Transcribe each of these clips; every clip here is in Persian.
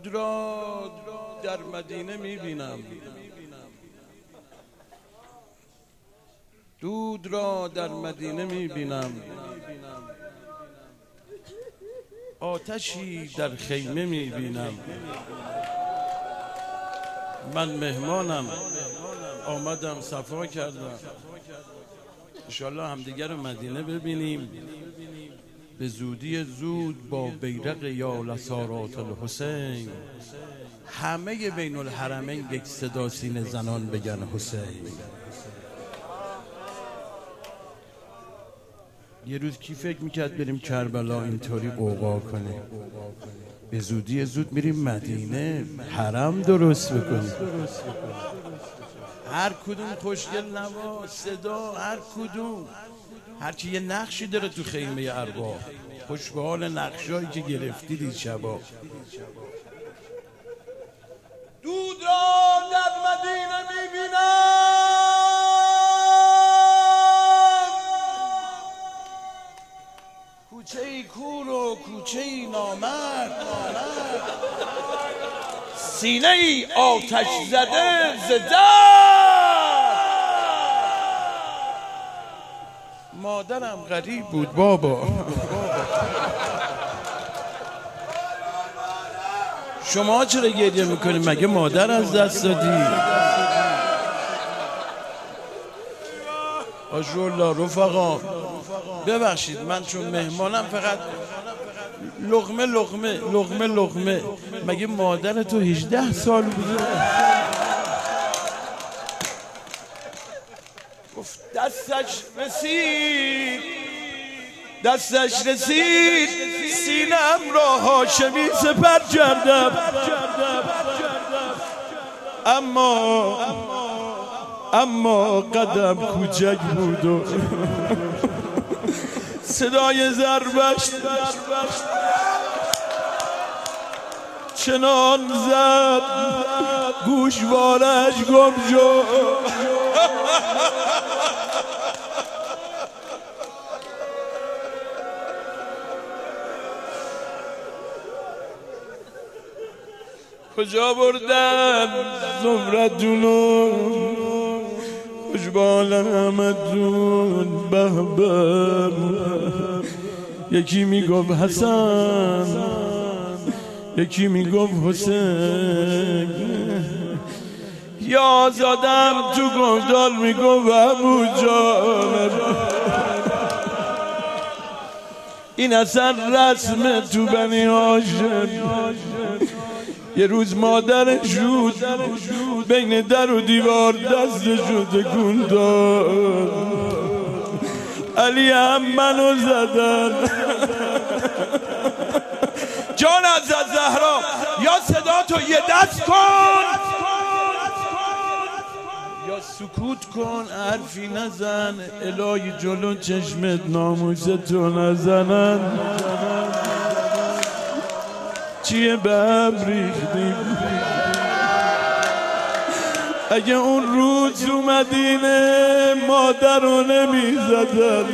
دود را در مدینه میبینم، دود را در مدینه میبینم، آتشی در خیمه میبینم. من مهمانم، آمدم صفا کردم. انشالله همدیگر رو مدینه ببینیم به زودی زود با بیرق یا لسارات الحسین. همه بین الحرمین یک صدا سینه زنان بگن حسین. یه روز کی فکر میکرد بریم کربلا اینطوری قوقا کنیم؟ به زودی زود میریم مدینه حرم درست بکنیم. هر کدوم خوشگل نوا صدا، هر کدوم هرچی یه نقشی داره تو خیمه ارباب. خوش به حال نقشایی که گرفتی دید شبا. دود را در مدینه میبینم، کوچه ای کور و کوچه ای نامرد، سینه ای آتش زده ز درد. مادرم غریب بود بابا. شما چرا گریه میکنید؟ مگه مادر از دست دادی؟ آجوالله رفقا ببخشید، من چون مهمانم فقط لقمه لقمه لقمه لقمه. مگه مادر تو 18 سال بوده؟ گفت دستش رسید، دستش رسید، سینم را هاشمی سپر کردم. اما قدم کوچک بود و صدای ضربش چنان زد گوشوارش گم شد. کجا بردن زمردونو خوشبال احمدون بهبر. یکی میگفت حسن، یکی میگفت حسین. یا زادم تو گفتال میگفت ابو جان. این اصلا رسم تو بنی هاشم. یه روز مادرش شد بین در و دیوار دستشو تکون داد. علی هم منو زدن. جان از زهرا یا صدا تو یه دست کن یا سکوت کن، حرفی نزن. الهی جلو چشمت ناموس تو نزنن. چیه بهم ریختیم؟ اگه اون روز تو مدینه مادر رو نمی زدن،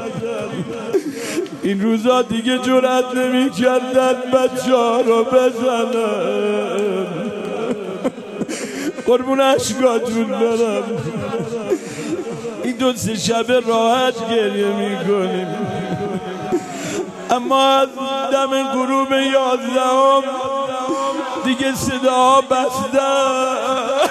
این روزا دیگه جرأت نمی کردن بچه ها رو بزنن. قربون اشکاتون برم. این 2-3 شبه راحت گریه می کنیم، اما از دم غروب 11 دیگه صدا بستن.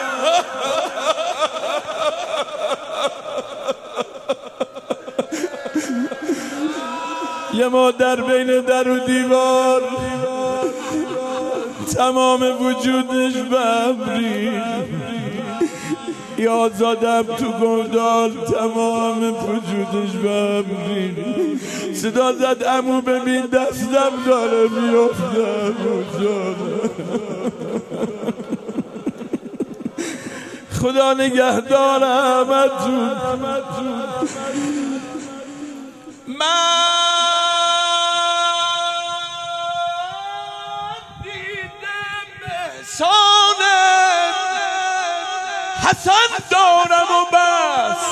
یه مادر بین در و دیوار تمام وجودش ببرید. یا زادم تو گندال تمام وجودش ببرید. صدا زد عمو ببین دستم داره میفته. خدا نگهدار احمد جون. من دیدم احسان حسن دارم و بس.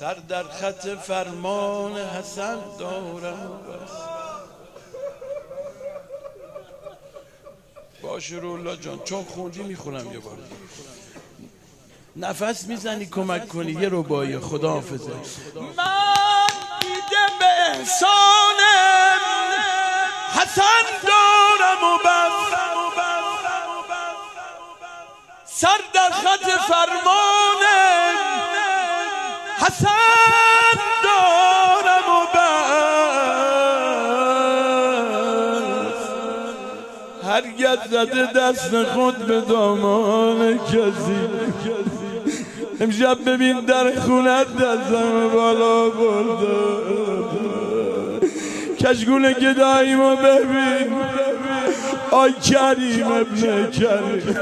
سر در خط فرمان حسن دارم باشه رولا جان، چون خوندی میخونم یه بار. نفس میزنی کمک کنی یه رباعی. خداحافظه. من دیدم به احسانم حسن دارم و بس، سر در خط فرمانم حسن دارم و بس، هرگز زده دست خود به دامان کسی. امشب ببین در خونت دستم بالا برده، کشگون گداییمو ببین. آی کریم ابن کریم،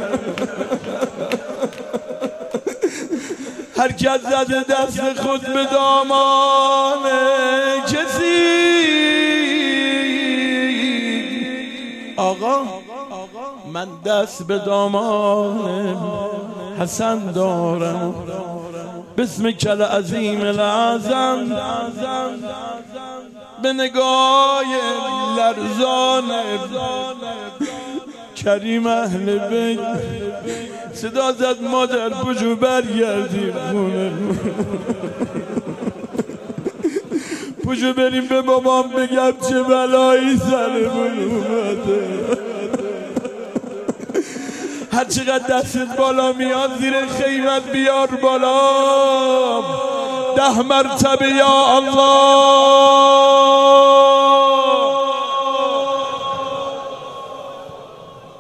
هرکس زده دست خود به دامان کسی. آقا من دست به دامان حسن دارم، بسم کل عظیم العظم، به نگاه لرزان کریم اهل بیت صدا زد مادر بجو برگردیم خونه، بجو بریم به بابام بگم چه بلایی سرمون اومده. هر چقدر دستت بالا میاد زیر خیمت بیار بالا 10 مرتبه یا الله.